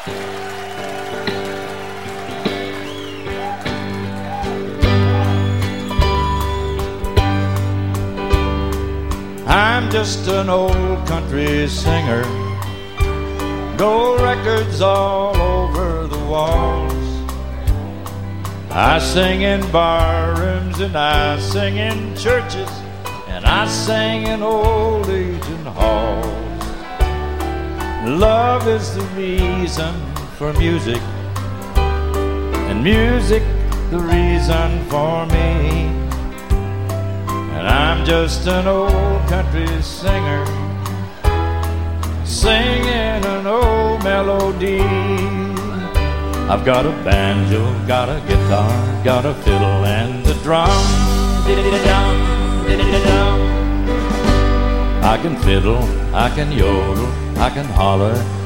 I'm just an old country singer, gold records all over the walls. I sing in bar rooms and I sing in churches, and I sing in old aging halls. Love is the reason for music, and music the reason for me. And I'm just an old country singer, singing an old melody. I've got a banjo, got a guitar, got a fiddle and a drum. Diddy-dum, diddy-dum. I can fiddle, I can yodel, I can holler,